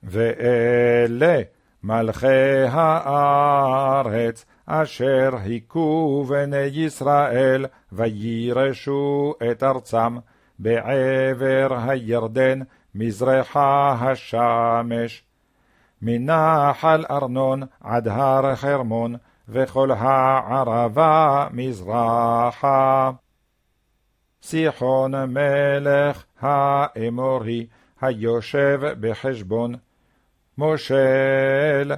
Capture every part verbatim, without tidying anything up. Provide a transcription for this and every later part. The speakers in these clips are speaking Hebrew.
ואלה מלכי הארץ, אשר היכו בני ישראל, וירשו את ארצם, בעבר הירדן, מזרחה השמש. מנחל ארנון עד הר חרמון, וכל הערבה מזרחה. סיחון מלך האמורי, היושב בחשבון, מושל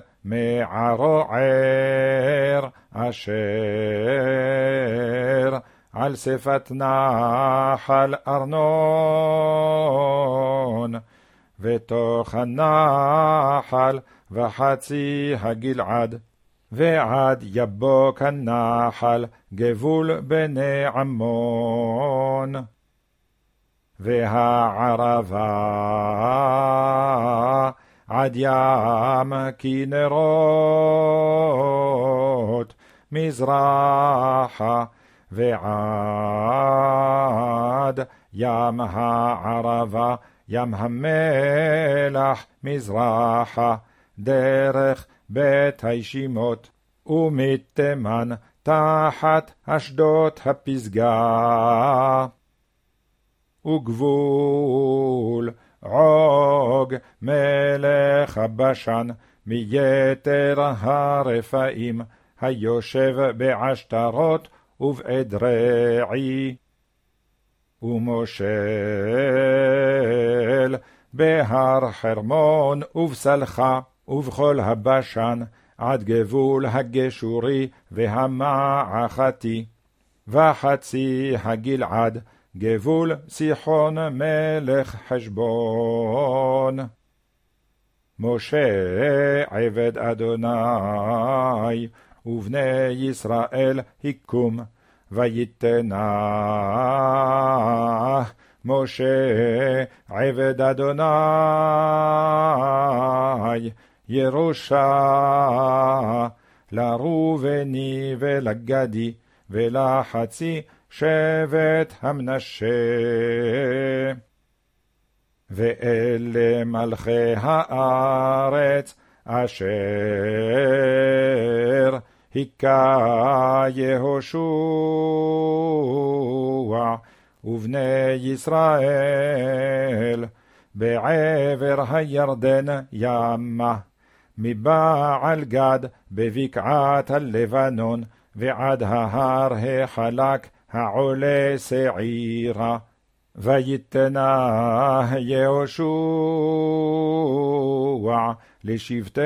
מערוער, אשר על שפת נחל ארנון, ותוך הנחל וחצי הגלעד, ועד יבוק הנחל גבול בני עמון. והערבה עד ים כנרות מזרחה, ועד ים הערבה ים המלח מזרחה, דרך בית הישימות, ומתימן תחת אשדות הפסגה. וגבול עוג מלך הבשן, מיתר הרפאים, היושב בעשתרות ובאדרעי. ומושל בהר חרמון ובסלחה, ובכל הבשן, עד גבול הגשורי והמעכתי, וחצי הגלעד, גבול סיחון מלך חשבון. משה עבד אדוני, ובני ישראל היקום, ויתנה משה עבד אדוני, ירושה לראובני ולגדי, ולחצי שבט המנשה. ואלה מלכי הארץ, אשר היכה יהושע ובני ישראל בעבר הירדן ימה, מבעל גד בבקעת הלבנון, ועד ההר החלק העולה שעירה. ויתנה יהושע לשבטי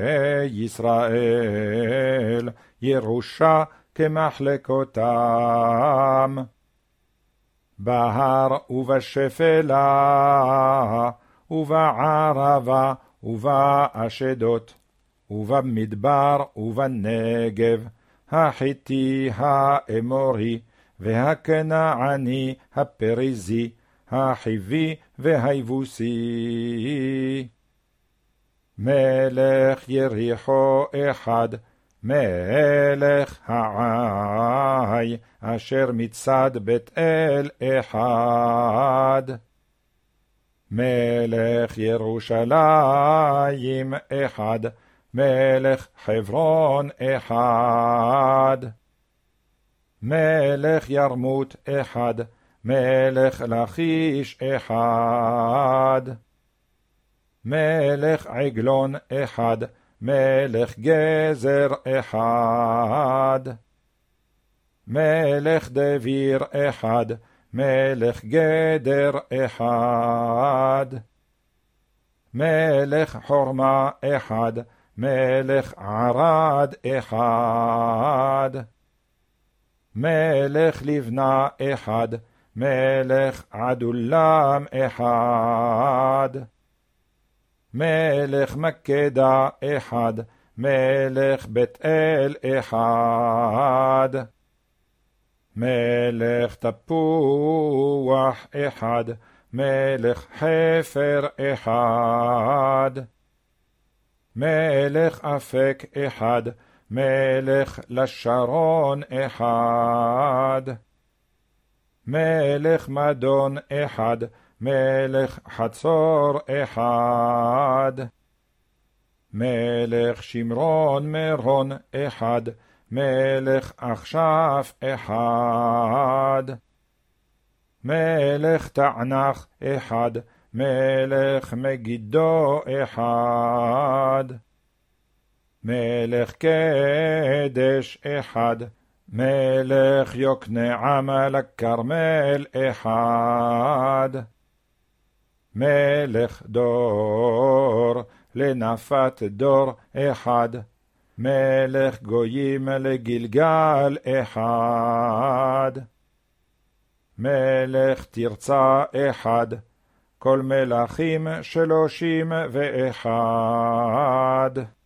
ישראל ירושה כמחלקותם. בהר ובשפלה ובערבה ובאשדות ובמדבר ובנגב, החיתי האמורי והכנעני הפריזי, החיבי והיבוסי. מלך יריחו אחד, מלך העי, אשר מצד בית אל אחד. מלך ירושלים אחד, מלך חברון אחד. מלך ירמות אחד, מלך לכיש אחד. מלך עגלון אחד, מלך גזר אחד. מלך דביר אחד, מלך גדר אחד. מלך חורמה אחד, מלך ערד אחד. מלך לבנה אחד, מלך עדולם אחד. מלך מקדה אחד, מלך בית אל אחד. מלך תפוח אחד, מלך חפר אחד. מלך אפק אחד, מלך לשרון אחד. מלך מדון אחד, מלך חצור אחד. מלך שמרון מרון אחד, מלך עכשיו אחד, מלך תענך אחד, מלך מגידו אחד, מלך קדש אחד, מלך יוקנעם לכרמל אחד, מלך דור לנפת דור אחד, מלך גויים לגלגל אחד, מלך תרצה אחד, כל מלכים שלושים ואחד.